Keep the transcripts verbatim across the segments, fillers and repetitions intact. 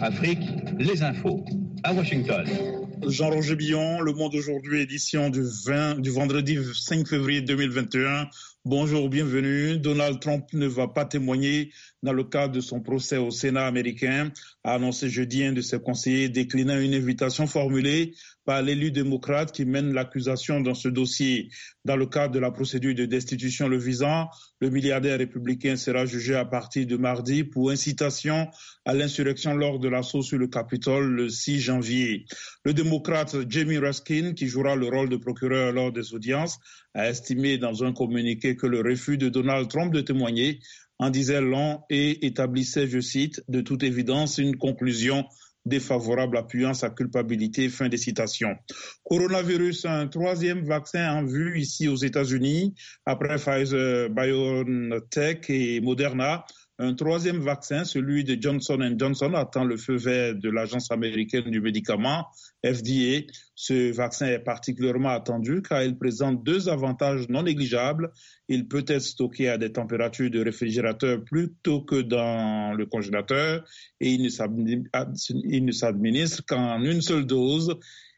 Afrique, les infos. À Washington. Jean-Roger Billon, Le Monde aujourd'hui, édition du, vingt, du vendredi cinq février deux mille vingt et un. Bonjour, bienvenue. Donald Trump ne va pas témoigner dans le cadre de son procès au Sénat américain, a annoncé jeudi un de ses conseillers, déclinant une invitation formulée par l'élu démocrate qui mène l'accusation dans ce dossier. Dans le cadre de la procédure de destitution le visant, le milliardaire républicain sera jugé à partir de mardi pour incitation à l'insurrection lors de l'assaut sur le Capitole le six janvier. Le démocrate Jamie Raskin, qui jouera le rôle de procureur lors des audiences, a estimé dans un communiqué que le refus de Donald Trump de témoigner en disait long et établissait, je cite, de toute évidence une conclusion défavorable appuyant sa culpabilité. Fin des citations. Coronavirus, un troisième vaccin en vue ici aux États-Unis après Pfizer, BioNTech et Moderna. Un troisième vaccin, celui de Johnson and Johnson, attend le feu vert de l'Agence américaine du médicament, F D A. Ce vaccin est particulièrement attendu car il présente deux avantages non négligeables. Il peut être stocké à des températures de réfrigérateur plutôt que dans le congélateur et il ne s'administre qu'en une seule dose.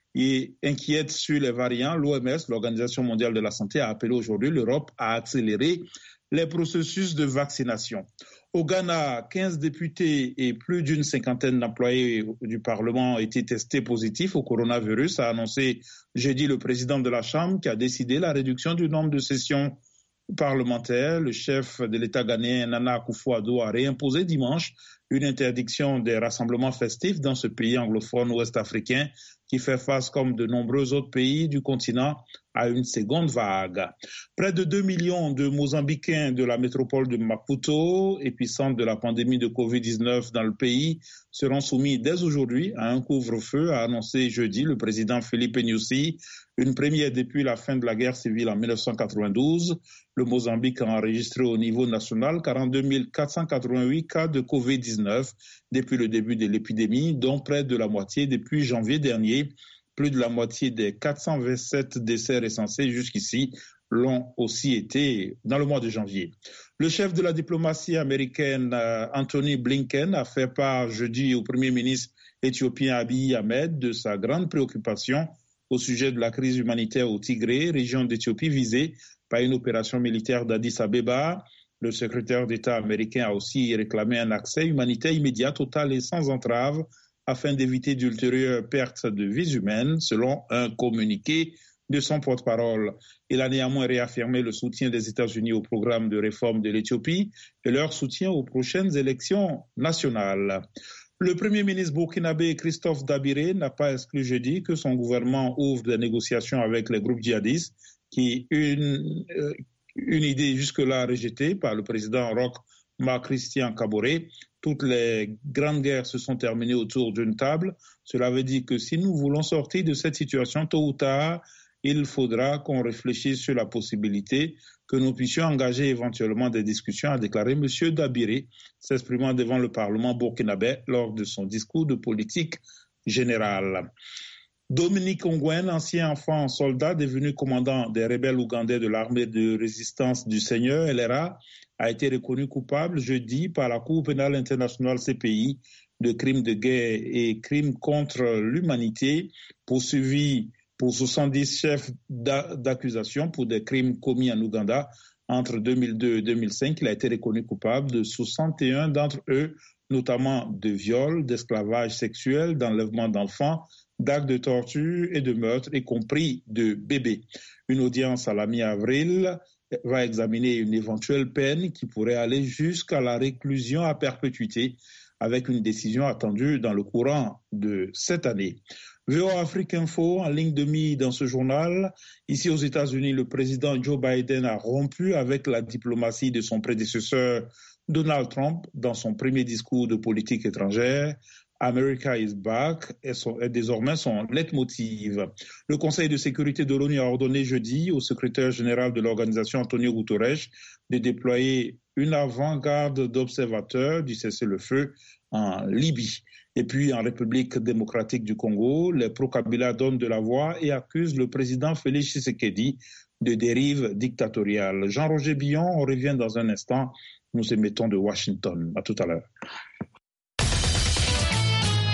Et inquiète sur les variants, l'O M S, l'Organisation mondiale de la santé, a appelé aujourd'hui l'Europe à accélérer les processus de vaccination. Au Ghana, quinze députés et plus d'une cinquantaine d'employés du Parlement ont été testés positifs au coronavirus, a annoncé jeudi le président de la Chambre qui a décidé la réduction du nombre de sessions parlementaires. Le chef de l'État ghanéen, Nana Akufo-Addo, a réimposé dimanche une interdiction des rassemblements festifs dans ce pays anglophone ouest-africain qui fait face, comme de nombreux autres pays du continent, à une seconde vague. Près de deux millions de Mozambicains de la métropole de Maputo, épicentre de la pandémie de covid dix-neuf dans le pays, seront soumis dès aujourd'hui à un couvre-feu, a annoncé jeudi le président Filipe Nyusi, une première depuis la fin de la guerre civile en dix-neuf cent quatre-vingt-douze. Le Mozambique a enregistré au niveau national quarante-deux mille quatre cent quatre-vingt-huit cas de covid dix-neuf depuis le début de l'épidémie, dont près de la moitié depuis janvier dernier. Plus de la moitié des quatre cent vingt-sept décès recensés jusqu'ici l'ont aussi été dans le mois de janvier. Le chef de la diplomatie américaine, Anthony Blinken, a fait part jeudi au Premier ministre éthiopien Abiy Ahmed de sa grande préoccupation au sujet de la crise humanitaire au Tigré, région d'Éthiopie visée par une opération militaire d'Addis Abeba. Le secrétaire d'État américain a aussi réclamé un accès humanitaire immédiat, total et sans entrave afin d'éviter d'ultérieures pertes de vies humaines, selon un communiqué de son porte-parole. Il a néanmoins réaffirmé le soutien des États-Unis au programme de réforme de l'Éthiopie et leur soutien aux prochaines élections nationales. Le Premier ministre burkinabé Christophe Dabiré n'a pas exclu jeudi que son gouvernement ouvre des négociations avec les groupes djihadistes, qui une, euh, une idée jusque-là rejetée par le président Roch Marc Christian Kaboré. Toutes les grandes guerres se sont terminées autour d'une table. Cela veut dire que si nous voulons sortir de cette situation, tôt ou tard, il faudra qu'on réfléchisse sur la possibilité que nous puissions engager éventuellement des discussions, a déclaré M. Dabiré, s'exprimant devant le Parlement burkinabé lors de son discours de politique générale. Dominique Ongwen, ancien enfant soldat devenu commandant des rebelles ougandais de l'armée de résistance du Seigneur, L R A, a été reconnu coupable jeudi par la Cour pénale internationale C P I de crimes de guerre et crimes contre l'humanité, poursuivi pour soixante-dix chefs d'accusation pour des crimes commis en Ouganda entre deux mille deux et deux mille cinq. Il a été reconnu coupable de soixante et un d'entre eux, notamment de viol, d'esclavage sexuel, d'enlèvement d'enfants, d'actes de torture et de meurtre, y compris de bébés. Une audience à la mi-avril va examiner une éventuelle peine qui pourrait aller jusqu'à la réclusion à perpétuité, avec une décision attendue dans le courant de cette année. V O A Afrique Info, en ligne de mire dans ce journal. Ici aux États-Unis, le président Joe Biden a rompu avec la diplomatie de son prédécesseur Donald Trump dans son premier discours de politique étrangère. America is back est, son, est désormais son leitmotiv. Le Conseil de sécurité de l'ONU a ordonné jeudi au secrétaire général de l'organisation Antonio Guterres de déployer une avant-garde d'observateurs du cessez-le-feu en Libye. Et puis en République démocratique du Congo, les pro-Kabila donnent de la voix et accusent le président Félix Tshisekedi de dérive dictatoriale. Jean-Roger Billon, on revient dans un instant. Nous émettons de Washington. À tout à l'heure.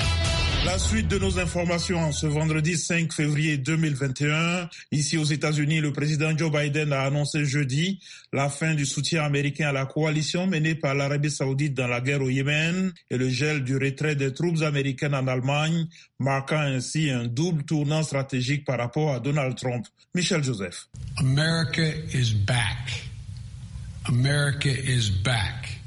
La suite de nos informations ce vendredi cinq février deux mille vingt et un. Ici aux États-Unis, le président Joe Biden a annoncé jeudi la fin du soutien américain à la coalition menée par l'Arabie Saoudite dans la guerre au Yémen et le gel du retrait des troupes américaines en Allemagne, marquant ainsi un double tournant stratégique par rapport à Donald Trump. Michel Joseph. America is back. America is back.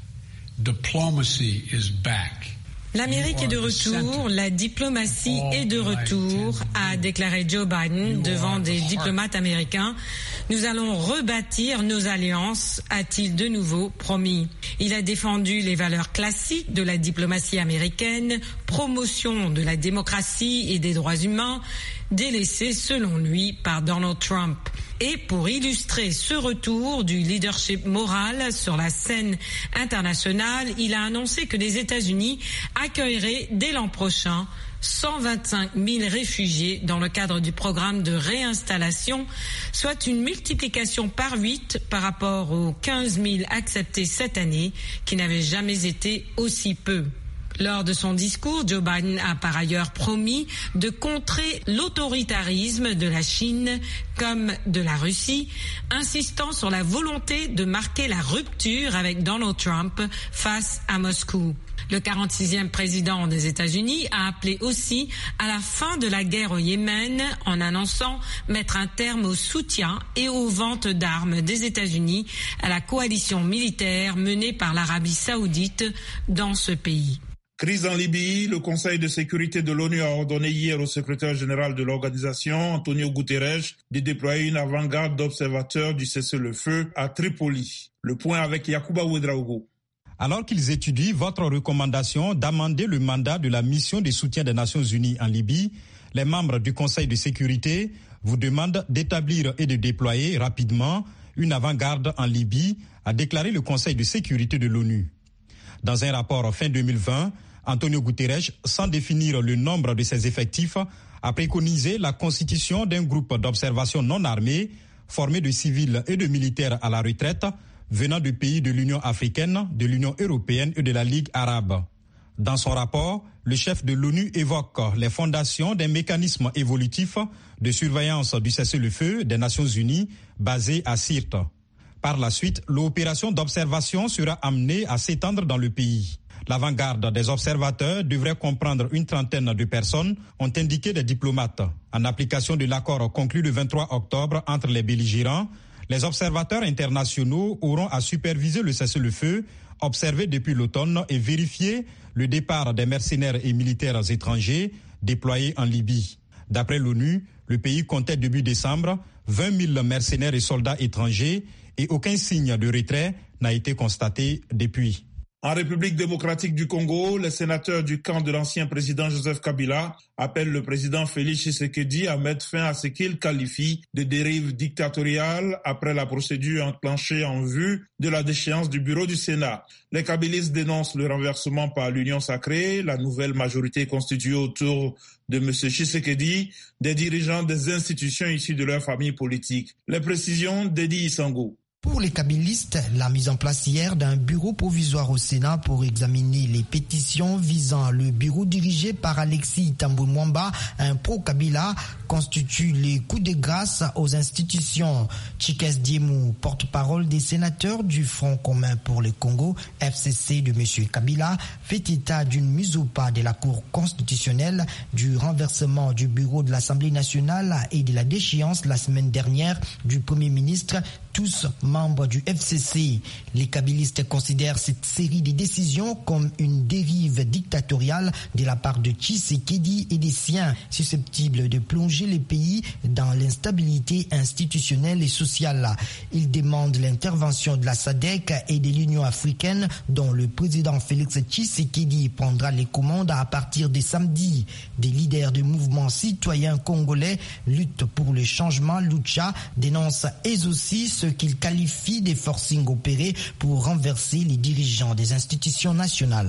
Diplomacy is back. L'Amérique est de retour, la diplomatie est de retour, a déclaré Joe Biden devant des diplomates américains. Nous allons rebâtir nos alliances, a-t-il de nouveau promis. Il a défendu les valeurs classiques de la diplomatie américaine, promotion de la démocratie et des droits humains, délaissés selon lui par Donald Trump. Et pour illustrer ce retour du leadership moral sur la scène internationale, il a annoncé que les États-Unis accueilleraient dès l'an prochain cent vingt-cinq mille réfugiés dans le cadre du programme de réinstallation, soit une multiplication par huit par rapport aux quinze mille acceptés cette année, qui n'avaient jamais été aussi peu. Lors de son discours, Joe Biden a par ailleurs promis de contrer l'autoritarisme de la Chine comme de la Russie, insistant sur la volonté de marquer la rupture avec Donald Trump face à Moscou. Le quarante-sixième président des États-Unis a appelé aussi à la fin de la guerre au Yémen en annonçant mettre un terme au soutien et aux ventes d'armes des États-Unis à la coalition militaire menée par l'Arabie Saoudite dans ce pays. Crise en Libye, le Conseil de sécurité de l'ONU a ordonné hier au secrétaire général de l'organisation, Antonio Guterres, de déployer une avant-garde d'observateurs du cessez-le-feu à Tripoli. Le point avec Yacouba Ouedraogo. Alors qu'ils étudient votre recommandation d'amender le mandat de la mission de soutien des Nations Unies en Libye, les membres du Conseil de sécurité vous demandent d'établir et de déployer rapidement une avant-garde en Libye, a déclaré le Conseil de sécurité de l'ONU. Dans un rapport fin deux mille vingt, Antonio Guterres, sans définir le nombre de ses effectifs, a préconisé la constitution d'un groupe d'observation non armé, formé de civils et de militaires à la retraite, venant de pays de l'Union africaine, de l'Union européenne et de la Ligue arabe. Dans son rapport, le chef de l'ONU évoque les fondations d'un mécanisme évolutif de surveillance du cessez-le-feu des Nations Unies basé à Sirte. Par la suite, l'opération d'observation sera amenée à s'étendre dans le pays. L'avant-garde des observateurs devrait comprendre une trentaine de personnes, ont indiqué des diplomates. En application de l'accord conclu le vingt-trois octobre entre les belligérants, les observateurs internationaux auront à superviser le cessez-le-feu, observer depuis l'automne et vérifier le départ des mercenaires et militaires étrangers déployés en Libye. D'après l'ONU, le pays comptait début décembre vingt mille mercenaires et soldats étrangers et aucun signe de retrait n'a été constaté depuis. En République démocratique du Congo, les sénateurs du camp de l'ancien président Joseph Kabila appellent le président Félix Tshisekedi à mettre fin à ce qu'il qualifie de dérive dictatoriale après la procédure enclenchée en vue de la déchéance du bureau du Sénat. Les kabilistes dénoncent le renversement par l'Union sacrée, la nouvelle majorité constituée autour de M. Tshisekedi, des dirigeants des institutions issues de leur famille politique. Les précisions d'Edi Isango. Pour les kabilistes, la mise en place hier d'un bureau provisoire au Sénat pour examiner les pétitions visant le bureau dirigé par Alexis Thambwe Mwamba, un pro-Kabila, constitue les coups de grâce aux institutions. Chikes Diemou, porte-parole des sénateurs du Front commun pour le Congo, F C C de M. Kabila, fait état d'une mise au pas de la Cour constitutionnelle, du renversement du bureau de l'Assemblée nationale et de la déchéance la semaine dernière du Premier ministre, tous membres du F C C. Les kabilistes considèrent cette série de décisions comme une dérive dictatoriale de la part de Tshisekedi et des siens, susceptibles de plonger les pays dans l'instabilité institutionnelle et sociale. Ils demandent l'intervention de la S A D C et de l'Union africaine, dont le président Félix Tshisekedi prendra les commandes à partir de samedi. Des leaders du mouvement citoyen congolais Lutte pour le changement, Lucha, dénoncent eux aussi ce qu'ils qualifient des forcings opérés pour renverser les dirigeants des institutions nationales.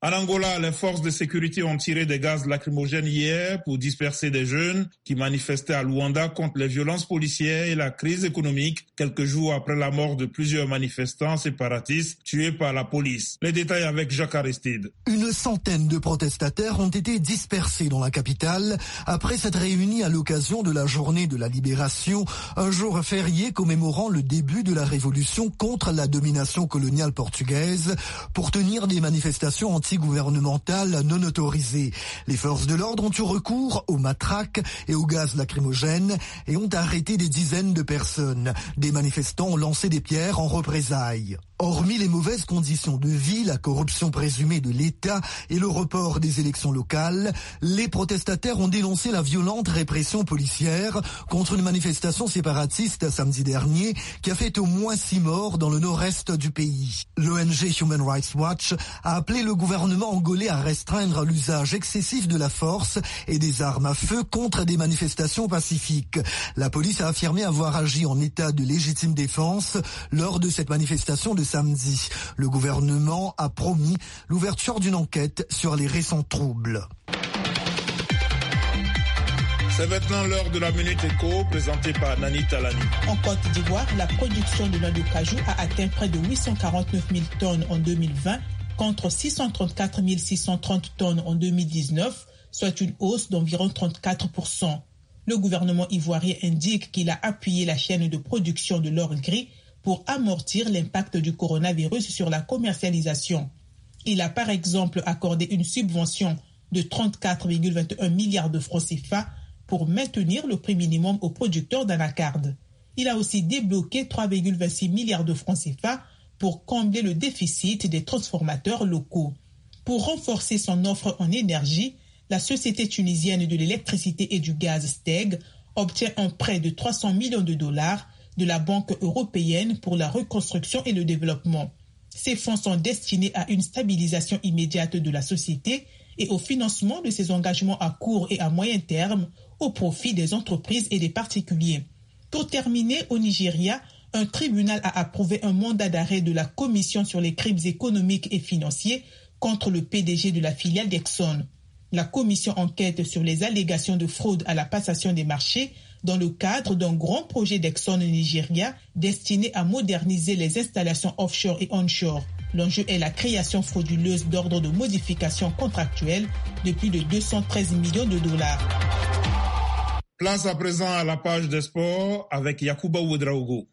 En Angola, les forces de sécurité ont tiré des gaz lacrymogènes hier pour disperser des jeunes qui manifestaient à Luanda contre les violences policières et la crise économique, quelques jours après la mort de plusieurs manifestants séparatistes tués par la police. Les détails avec Jacques Aristide. Une centaine de protestataires ont été dispersés dans la capitale après s'être réunis à l'occasion de la journée de la libération, un jour férié commémorant le début de la révolution contre la domination coloniale portugaise, pour tenir des manifestations anti gouvernementales non autorisées. Les forces de l'ordre ont eu recours aux matraques et au gaz lacrymogène et ont arrêté des dizaines de personnes. Des manifestants ont lancé des pierres en représailles. Hormis les mauvaises conditions de vie, la corruption présumée de l'État et le report des élections locales, les protestataires ont dénoncé la violente répression policière contre une manifestation séparatiste samedi dernier qui a fait au moins six morts dans le nord-est du pays. L'O N G Human Rights Watch a appelé le gouvernement angolais à restreindre l'usage excessif de la force et des armes à feu contre des manifestations pacifiques. La police a affirmé avoir agi en état de légitime défense lors de cette manifestation de samedi. Le gouvernement a promis l'ouverture d'une enquête sur les récents troubles. C'est maintenant l'heure de la Minute Éco, présentée par Nani Talani. En Côte d'Ivoire, la production de noix de cajou a atteint près de huit cent quarante-neuf mille tonnes en deux mille vingt, contre six cent trente-quatre mille six cent trente tonnes en deux mille dix-neuf, soit une hausse d'environ trente-quatre pour cent. Le gouvernement ivoirien indique qu'il a appuyé la chaîne de production de l'or gris pour amortir l'impact du coronavirus sur la commercialisation. Il a par exemple accordé une subvention de trente-quatre virgule vingt et un milliards de francs C F A pour maintenir le prix minimum aux producteurs d'anacarde. Il a aussi débloqué trois virgule vingt-six milliards de francs C F A pour combler le déficit des transformateurs locaux. Pour renforcer son offre en énergie, la société tunisienne de l'électricité et du gaz S T E G obtient un prêt de trois cents millions de dollars de la Banque européenne pour la reconstruction et le développement. Ces fonds sont destinés à une stabilisation immédiate de la société et au financement de ses engagements à court et à moyen terme au profit des entreprises et des particuliers. Pour terminer, au Nigeria, un tribunal a approuvé un mandat d'arrêt de la Commission sur les crimes économiques et financiers contre le P D G de la filiale d'Exxon. La commission enquête sur les allégations de fraude à la passation des marchés dans le cadre d'un grand projet d'Exxon au Nigeria destiné à moderniser les installations offshore et onshore. L'enjeu est la création frauduleuse d'ordres de modification contractuelle de plus de deux cent treize millions de dollars. Place à présent à la page des sports avec Yacouba Ouedraogo.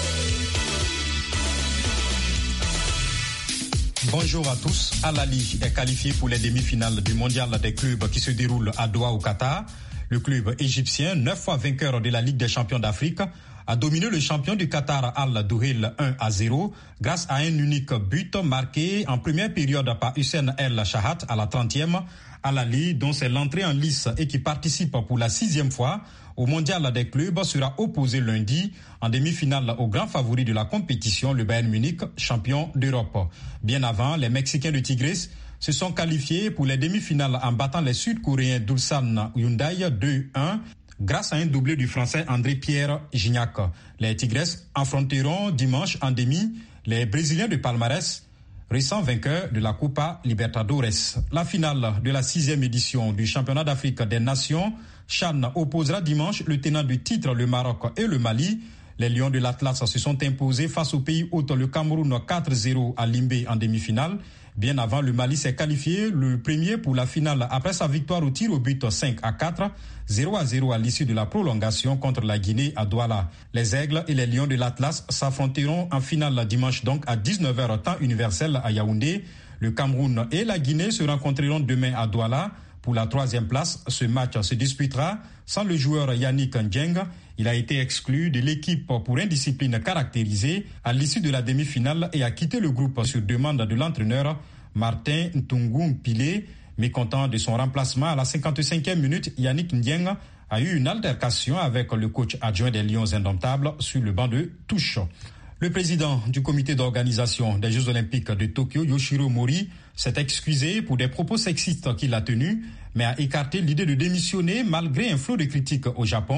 Bonjour à tous. Al-Ahly est qualifié pour les demi-finales du mondial des clubs qui se déroule à Doha au Qatar. Le club égyptien, neuf fois vainqueur de la Ligue des champions d'Afrique, a dominé le champion du Qatar Al-Duhail un à zéro grâce à un unique but marqué en première période par Hussein El Shahat à la trentième. Al-Ahly, dont c'est l'entrée en lice et qui participe pour la sixième fois au mondial des clubs, sera opposé lundi en demi-finale au grand favori de la compétition, le Bayern Munich, champion d'Europe. Bien avant, les Mexicains de Tigres se sont qualifiés pour les demi-finales en battant les Sud-Coréens d'Ulsan Hyundai deux un grâce à un doublé du Français André-Pierre Gignac. Les Tigres affronteront dimanche en demi les Brésiliens de Palmarès, récents vainqueurs de la Copa Libertadores. La finale de la sixième édition du championnat d'Afrique des Nations, Chan, opposera dimanche le tenant du titre, le Maroc et le Mali. Les Lions de l'Atlas se sont imposés face au pays hôte, le Cameroun quatre zéro à Limbé en demi-finale. Bien avant, le Mali s'est qualifié le premier pour la finale après sa victoire au tir au but cinq à quatre, zéro à zéro à l'issue de la prolongation contre la Guinée à Douala. Les Aigles et les Lions de l'Atlas s'affronteront en finale dimanche donc à dix-neuf heures temps universel à Yaoundé. Le Cameroun et la Guinée se rencontreront demain à Douala. Pour la troisième place, ce match se disputera sans le joueur Yannick Ndieng. Il a été exclu de l'équipe pour indiscipline caractérisée à l'issue de la demi-finale et a quitté le groupe sur demande de l'entraîneur Martin Ntungu Mpile. Mécontent de son remplacement à la cinquante-cinquième minute, Yannick Ndieng a eu une altercation avec le coach adjoint des Lions indomptables sur le banc de touche. Le président du comité d'organisation des Jeux Olympiques de Tokyo, Yoshiro Mori, s'est excusé pour des propos sexistes qu'il a tenus, mais a écarté l'idée de démissionner malgré un flot de critiques au Japon.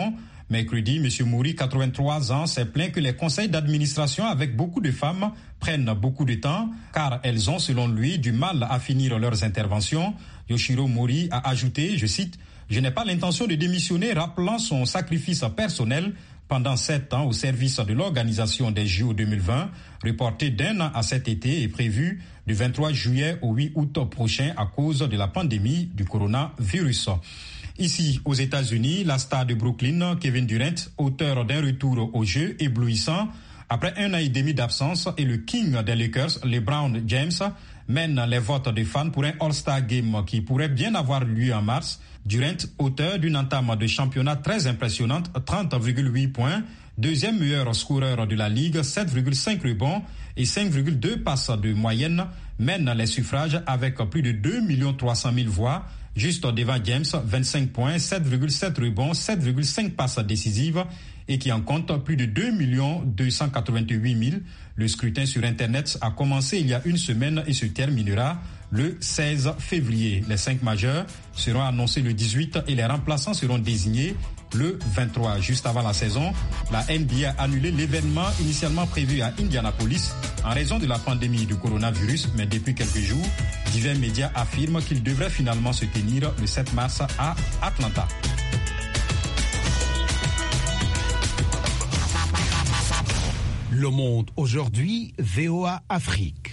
Mercredi, M. Mouri, quatre-vingt-trois ans, s'est plaint que les conseils d'administration avec beaucoup de femmes prennent beaucoup de temps car elles ont, selon lui, du mal à finir leurs interventions. Yoshiro Mori a ajouté, je cite, « Je n'ai pas l'intention de démissionner », rappelant son sacrifice personnel pendant sept ans au service de l'organisation des J O deux mille vingt, reporté d'un an à cet été et prévu du vingt-trois juillet au huit août prochain à cause de la pandémie du coronavirus. Ici, aux États-Unis, la star de Brooklyn, Kevin Durant, auteur d'un retour au jeu éblouissant, après un an et demi d'absence, et le king des Lakers, LeBron James, mène les votes des fans pour un All-Star Game qui pourrait bien avoir lieu en mars. Durant, auteur d'une entame de championnat très impressionnante, trente virgule huit points, deuxième meilleur scoreur de la Ligue, sept virgule cinq rebonds et cinq virgule deux passes de moyenne, mène les suffrages avec plus de deux millions trois cent mille voix, juste devant James, vingt-cinq points, sept virgule sept rebonds, sept virgule cinq passes décisives et qui en compte plus de deux millions deux cent quatre-vingt-huit mille. Le scrutin sur Internet a commencé il y a une semaine et se terminera le seize février. Les cinq majeurs seront annoncés le dix-huit et les remplaçants seront désignés le vingt-trois. Juste avant la saison, la N B A a annulé l'événement initialement prévu à Indianapolis en raison de la pandémie du coronavirus, mais depuis quelques jours, divers médias affirment qu'il devrait finalement se tenir le sept mars à Atlanta. Le Monde aujourd'hui, V O A Afrique.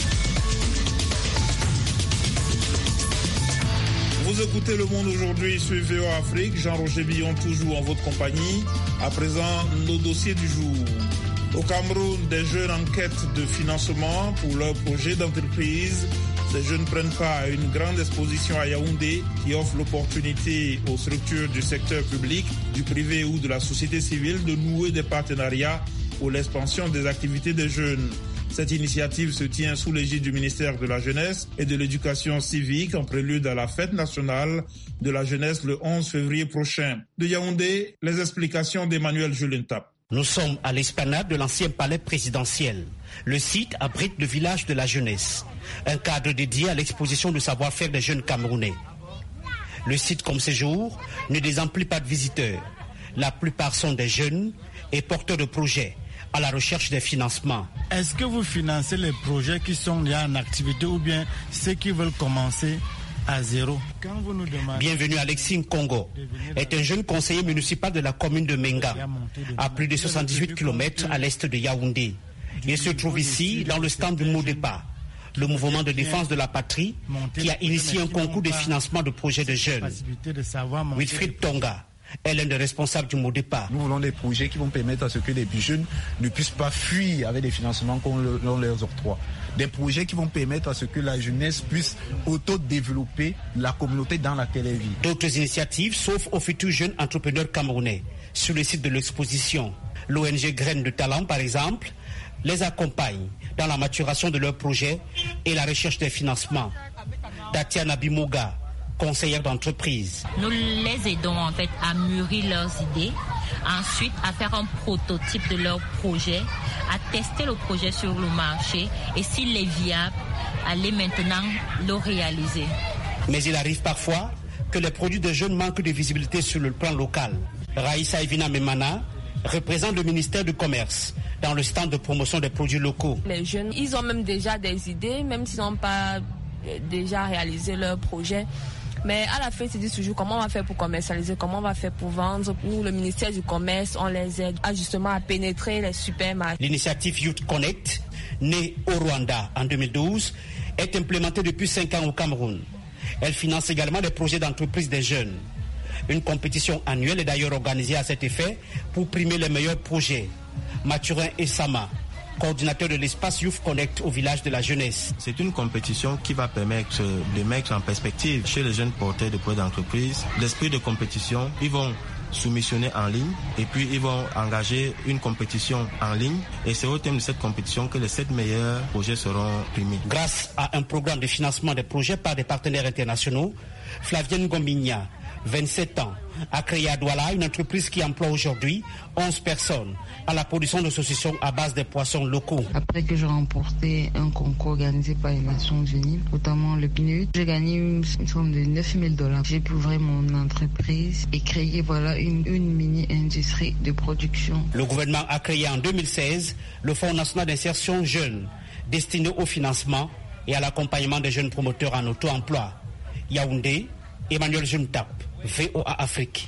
Vous écoutez Le Monde aujourd'hui sur V O A Afrique. Jean-Roger Billon toujours en votre compagnie. À présent, nos dossiers du jour. Au Cameroun, des jeunes en quête de financement pour leur projet d'entreprise. Ces jeunes prennent part à une grande exposition à Yaoundé qui offre l'opportunité aux structures du secteur public, du privé ou de la société civile de nouer des partenariats pour l'expansion des activités des jeunes. Cette initiative se tient sous l'égide du ministère de la Jeunesse et de l'Éducation civique en prélude à la fête nationale de la jeunesse le onze février prochain. De Yaoundé, les explications d'Emmanuel Julentap. Nous sommes à l'esplanade de l'ancien palais présidentiel. Le site abrite le village de la jeunesse, un cadre dédié à l'exposition du savoir-faire des jeunes Camerounais. Le site, comme ces jours, ne désemplit pas de visiteurs. La plupart sont des jeunes et porteurs de projets à la recherche des financements. Est-ce que vous financez les projets qui sont déjà en activité ou bien ceux qui veulent commencer à zéro? Quand vous nous demandez... Bienvenue Alexis Nkongo est un jeune conseiller municipal de la commune de Menga, à plus de soixante-dix-huit kilomètres à l'est de Yaoundé. Il se trouve ici dans le stand du Modepa, le mouvement de défense de la patrie qui a initié un concours de financement de projets de jeunes. Wilfried Tonga est l'un des responsables du Modepa. Nous voulons des projets qui vont permettre à ce que les jeunes ne puissent pas fuir avec des financements qu'on leur octroie. Des projets qui vont permettre à ce que la jeunesse puisse auto-développer la communauté dans laquelle elle vit. D'autres initiatives s'offrent aux futurs jeunes entrepreneurs camerounais. Sur le site de l'exposition, l'O N G Graines de Talent, par exemple, les accompagne dans la maturation de leurs projets et la recherche des financements. Tatiana Bimoga, conseillère d'entreprise. Nous les aidons en fait à mûrir leurs idées, ensuite à faire un prototype de leur projet, à tester le projet sur le marché et s'il est viable, aller maintenant le réaliser. Mais il arrive parfois que les produits des jeunes manquent de visibilité sur le plan local. Raïssa Evina Memana représente le ministère du Commerce dans le stand de promotion des produits locaux. Les jeunes, ils ont même déjà des idées, même s'ils n'ont pas déjà réalisé leur projet. Mais à la fin, ils se disent toujours comment on va faire pour commercialiser, comment on va faire pour vendre. Nous, le ministère du Commerce, on les aide à justement à pénétrer les supermarchés. L'initiative Youth Connect, née au Rwanda en deux mille douze, est implémentée depuis cinq ans au Cameroun. Elle finance également des projets d'entreprise des jeunes. Une compétition annuelle est d'ailleurs organisée à cet effet pour primer les meilleurs projets. Mathurin Essama, coordinateur de l'espace Youth Connect au village de la jeunesse. C'est une compétition qui va permettre de mettre en perspective chez les jeunes porteurs de projets d'entreprise l'esprit de compétition. Ils vont soumissionner en ligne et puis ils vont engager une compétition en ligne et c'est au thème de cette compétition que les sept meilleurs projets seront primés. Grâce à un programme de financement des projets par des partenaires internationaux, Flavienne Gombigna, vingt-sept ans, a créé à Douala une entreprise qui emploie aujourd'hui onze personnes à la production de saucissons à base de poissons locaux. Après que j'ai remporté un concours organisé par les Nations Unies, notamment le P N U D, j'ai gagné une somme de neuf mille dollars. J'ai pu ouvrir mon entreprise et créer voilà, une, une mini-industrie de production. Le gouvernement a créé en deux mille seize le Fonds national d'insertion jeune, destiné au financement et à l'accompagnement des jeunes promoteurs en auto-emploi. Yaoundé, Emmanuel Jumtap, V O A Afrique.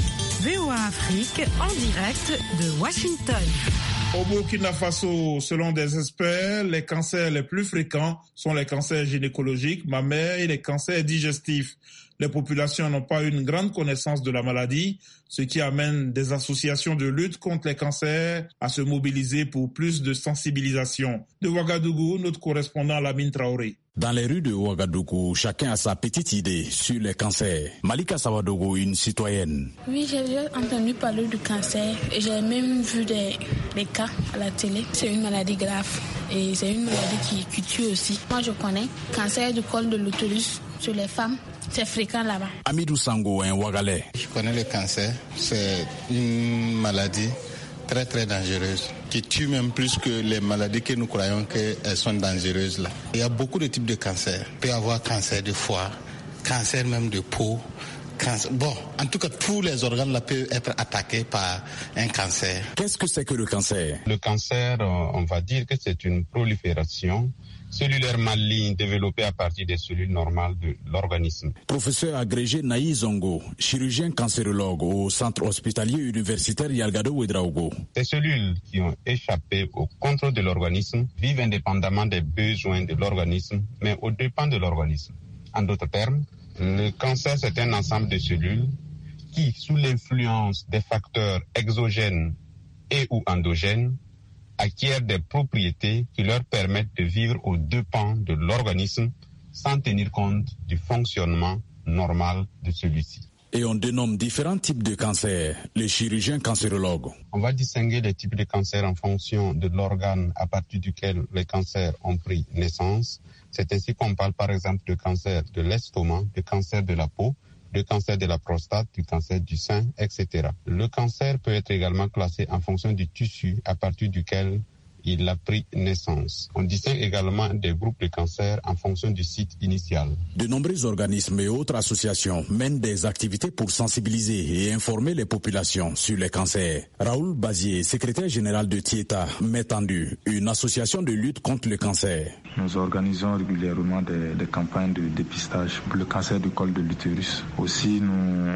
V O A Afrique en direct de Washington. Au Burkina Faso, selon des experts, les cancers les plus fréquents sont les cancers gynécologiques, mammaires et les cancers digestifs. Les populations n'ont pas une grande connaissance de la maladie, ce qui amène des associations de lutte contre les cancers à se mobiliser pour plus de sensibilisation. De Ouagadougou, notre correspondant Lamine Traoré. Dans les rues de Ouagadougou, chacun a sa petite idée sur les cancers. Malika Sawadogo, une citoyenne. Oui, j'ai déjà entendu parler du cancer et j'ai même vu des, des cas à la télé. C'est une maladie grave et c'est une maladie qui, qui tue aussi. Moi, je connais cancer du col de l'utérus sur les femmes. C'est fréquent là-bas. Amidou Sango, un Ouagalais. Je connais le cancer. C'est une maladie très très dangereuse, qui tue même plus que les maladies que nous croyons qu'elles sont dangereuses là. Il y a beaucoup de types de cancers. Il peut y avoir cancer de foie, cancer même de peau, cancer. Bon, en tout cas, tous les organes là peuvent être attaqués par un cancer. Qu'est-ce que c'est que le cancer? Le cancer, on va dire que c'est une prolifération cellulaire maligne développée à partir des cellules normales de l'organisme. Professeur agrégé Naï Zongo, chirurgien cancérologue au centre hospitalier universitaire Yalgado Ouedraogo. Ces cellules qui ont échappé au contrôle de l'organisme vivent indépendamment des besoins de l'organisme, mais aux dépens de l'organisme. En d'autres termes, le cancer, c'est un ensemble de cellules qui, sous l'influence des facteurs exogènes et ou endogènes, acquièrent des propriétés qui leur permettent de vivre aux dépens de l'organisme sans tenir compte du fonctionnement normal de celui-ci. Et on dénomme différents types de cancers, les chirurgiens cancérologues. On va distinguer les types de cancers en fonction de l'organe à partir duquel les cancers ont pris naissance. C'est ainsi qu'on parle par exemple de cancer de l'estomac, de cancer de la peau, de cancer de la prostate, du cancer du sein, et cetera. Le cancer peut être également classé en fonction du tissu à partir duquel il a pris naissance. On distingue également des groupes de cancers en fonction du site initial. De nombreux organismes et autres associations mènent des activités pour sensibiliser et informer les populations sur les cancers. Raoul Bazier, secrétaire général de Tieta, met en vue une association de lutte contre le cancer. Nous organisons régulièrement des, des campagnes de dépistage pour le cancer du col de l'utérus. Aussi, nous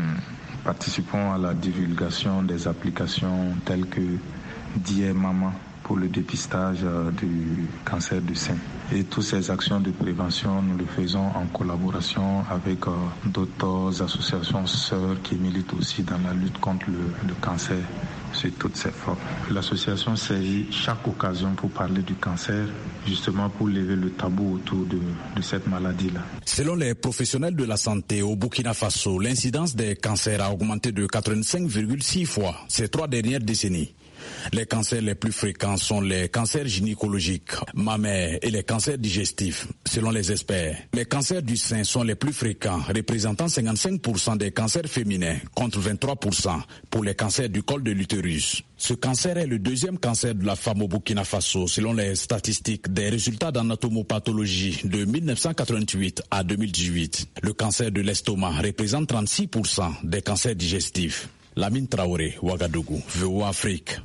participons à la divulgation des applications telles que Dear Mama pour le dépistage du cancer du sein. Et toutes ces actions de prévention, nous le faisons en collaboration avec d'autres associations sœurs qui militent aussi dans la lutte contre le, le cancer sous toutes ses formes. L'association saisit chaque occasion pour parler du cancer, justement pour lever le tabou autour de, de cette maladie-là. Selon les professionnels de la santé au Burkina Faso, l'incidence des cancers a augmenté de quatre-vingt-cinq virgule six fois ces trois dernières décennies. Les cancers les plus fréquents sont les cancers gynécologiques, mammaires et les cancers digestifs, selon les experts. Les cancers du sein sont les plus fréquents, représentant cinquante-cinq pour cent des cancers féminins, contre vingt-trois pour cent pour les cancers du col de l'utérus. Ce cancer est le deuxième cancer de la femme au Burkina Faso, selon les statistiques des résultats d'anatomopathologie de mille neuf cent quatre-vingt-huit à deux mille dix-huit. Le cancer de l'estomac représente trente-six pour cent des cancers digestifs. Lamine Traoré, Ouagadougou, V O A Afrique.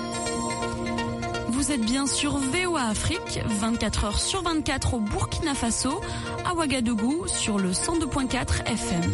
Vous êtes bien sur V O A Afrique, vingt-quatre heures sur vingt-quatre au Burkina Faso, à Ouagadougou sur le cent deux virgule quatre F M.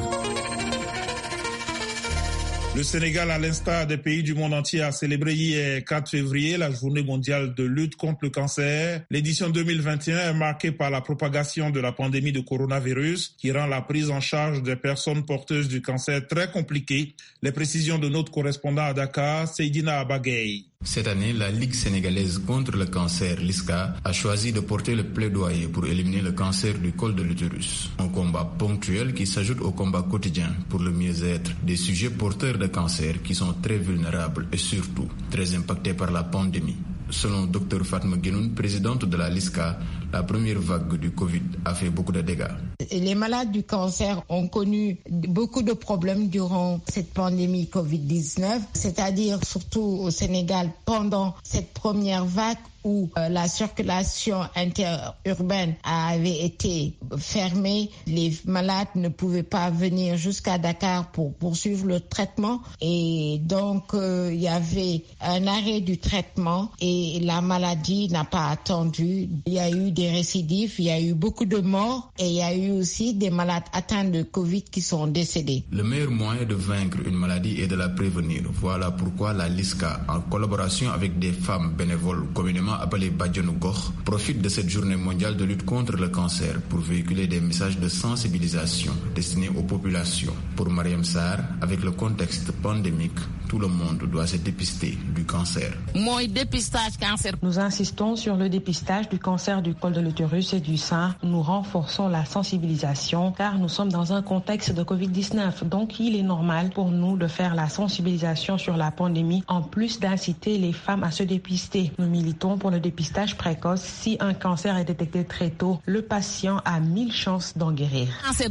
Le Sénégal, à l'instar des pays du monde entier, a célébré hier quatre février la journée mondiale de lutte contre le cancer. L'édition deux mille vingt et un est marquée par la propagation de la pandémie de coronavirus qui rend la prise en charge des personnes porteuses du cancer très compliquée. Les précisions de notre correspondant à Dakar, Seydina Abagay. Cette année, la Ligue sénégalaise contre le cancer, l'I S C A, a choisi de porter le plaidoyer pour éliminer le cancer du col de l'utérus. Un combat ponctuel qui s'ajoute au combat quotidien pour le mieux-être des sujets porteurs de cancer qui sont très vulnérables et surtout très impactés par la pandémie. Selon Dr Fatma Guenoun, présidente de la LISCA, la première vague du Covid a fait beaucoup de dégâts. Les malades du cancer ont connu beaucoup de problèmes durant cette pandémie covid dix-neuf, c'est-à-dire surtout au Sénégal pendant cette première vague où euh, la circulation interurbaine avait été fermée. Les malades ne pouvaient pas venir jusqu'à Dakar pour poursuivre le traitement et donc euh, il y avait un arrêt du traitement et la maladie n'a pas attendu. Il y a eu des récidives, il y a eu beaucoup de morts et il y a eu aussi des malades atteints de Covid qui sont décédés. Le meilleur moyen de vaincre une maladie est de la prévenir. Voilà pourquoi la LISCA, en collaboration avec des femmes bénévoles communément appelé Badjanou Gokh, profite de cette journée mondiale de lutte contre le cancer pour véhiculer des messages de sensibilisation destinés aux populations. Pour Mariam Sarr, avec le contexte pandémique, tout le monde doit se dépister du cancer. Moi, dépistage cancer. Nous insistons sur le dépistage du cancer du col de l'utérus et du sein. Nous renforçons la sensibilisation car nous sommes dans un contexte de covid dix-neuf. Donc, il est normal pour nous de faire la sensibilisation sur la pandémie en plus d'inciter les femmes à se dépister. Nous militons pour le dépistage précoce. Si un cancer est détecté très tôt, le patient a mille chances d'en guérir.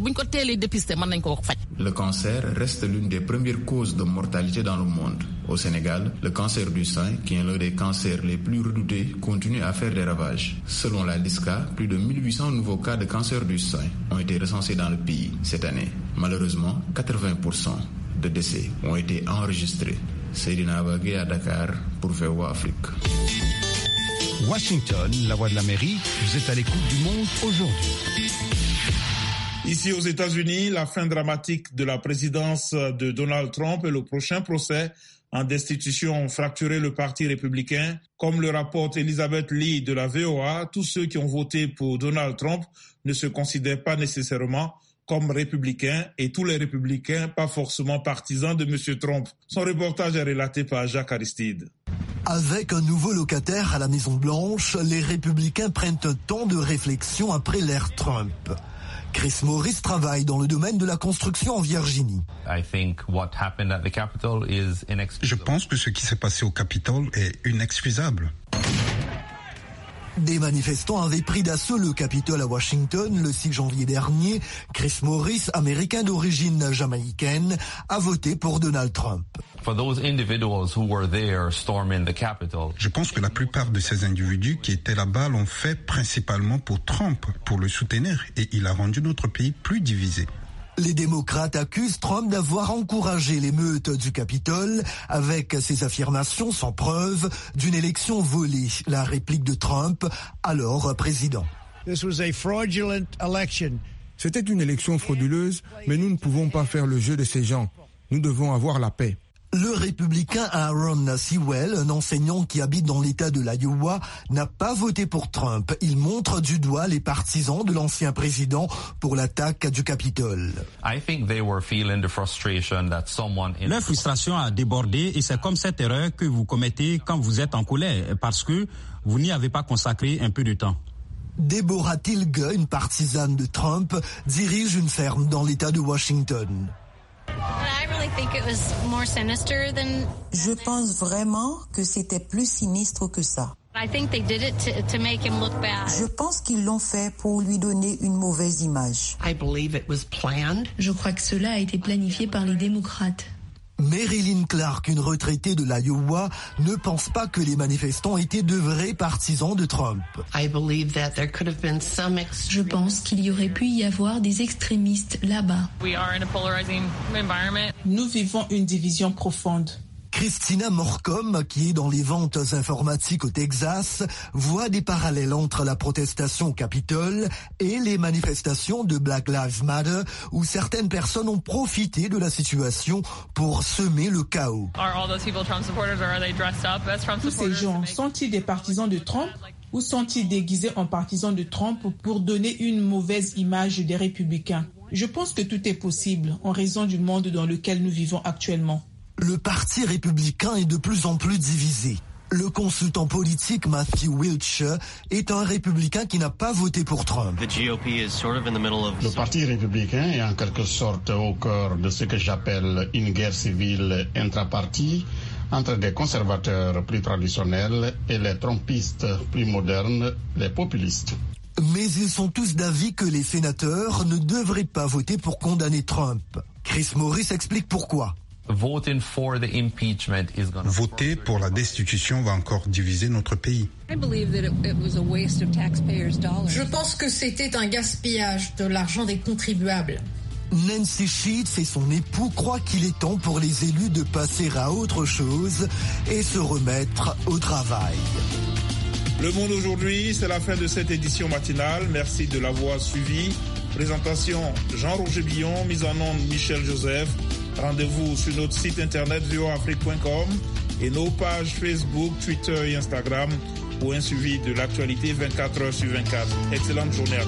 Le cancer reste l'une des premières causes de mortalité dans le monde. Au Sénégal, le cancer du sein, qui est l'un des cancers les plus redoutés, continue à faire des ravages. Selon la LISCA, plus de mille huit cents nouveaux cas de cancer du sein ont été recensés dans le pays cette année. Malheureusement, quatre-vingts pour cent de décès ont été enregistrés. Seydina Bagé à Dakar pour V O A Afrique. Washington, la voix de l'Amérique, vous êtes à l'écoute du monde aujourd'hui. Ici aux États-Unis, la fin dramatique de la présidence de Donald Trump et le prochain procès en destitution ont fracturé le Parti républicain. Comme le rapporte Elizabeth Lee de la V O A, tous ceux qui ont voté pour Donald Trump ne se considèrent pas nécessairement comme républicains et tous les républicains pas forcément partisans de M. Trump. Son reportage est relaté par Jacques Aristide. Avec un nouveau locataire à la Maison-Blanche, les républicains prennent un temps de réflexion après l'ère Trump. Chris Morris travaille dans le domaine de la construction en Virginie. Je pense que ce qui s'est passé au Capitole est inexcusable. Des manifestants avaient pris d'assaut le Capitole à Washington le six janvier dernier. Chris Morris, américain d'origine jamaïcaine, a voté pour Donald Trump. Je pense que la plupart de ces individus qui étaient là-bas l'ont fait principalement pour Trump, pour le soutenir, et il a rendu notre pays plus divisé. Les démocrates accusent Trump d'avoir encouragé l'émeute du Capitole avec ses affirmations sans preuve d'une élection volée. La réplique de Trump, alors président. C'était une élection frauduleuse, mais nous ne pouvons pas faire le jeu de ces gens. Nous devons avoir la paix. Le républicain Aaron Sewell, un enseignant qui habite dans l'État de l'Iowa, n'a pas voté pour Trump. Il montre du doigt les partisans de l'ancien président pour l'attaque du Capitole. Leur frustration a débordé et c'est comme cette erreur que vous commettez quand vous êtes en colère parce que vous n'y avez pas consacré un peu de temps. Deborah Tilge, une partisane de Trump, dirige une ferme dans l'État de Washington. Je pense vraiment que c'était plus sinistre que ça. Je pense qu'ils l'ont fait pour lui donner une mauvaise image. Je crois que cela a été planifié par les démocrates. Marilyn Clark, une retraitée de l'Iowa, ne pense pas que les manifestants étaient de vrais partisans de Trump. Je pense qu'il y aurait pu y avoir des extrémistes là-bas. Nous vivons une division profonde. Christina Morcom, qui est dans les ventes informatiques au Texas, voit des parallèles entre la protestation au Capitole et les manifestations de Black Lives Matter, où certaines personnes ont profité de la situation pour semer le chaos. Tous ces gens sont-ils des partisans de Trump ou sont-ils déguisés en partisans de Trump pour donner une mauvaise image des républicains? Je pense que tout est possible en raison du monde dans lequel nous vivons actuellement. Le parti républicain est de plus en plus divisé. Le consultant politique Matthew Wiltsh est un républicain qui n'a pas voté pour Trump. Le parti républicain est en quelque sorte au cœur de ce que j'appelle une guerre civile intra-parti entre des conservateurs plus traditionnels et les trumpistes plus modernes, les populistes. Mais ils sont tous d'avis que les sénateurs ne devraient pas voter pour condamner Trump. Chris Morris explique pourquoi. Voter pour la destitution va encore diviser notre pays. Je pense que c'était un gaspillage de l'argent des contribuables. Nancy Sheets et son époux croient qu'il est temps pour les élus de passer à autre chose et se remettre au travail. Le Monde aujourd'hui, c'est la fin de cette édition matinale. Merci de l'avoir suivi. Présentation Jean-Roger Billon, mise en onde Michel Joseph. Rendez-vous sur notre site internet v o afrique point com et nos pages Facebook, Twitter et Instagram pour un suivi de l'actualité vingt-quatre heures sur vingt-quatre. Excellente journée à tous.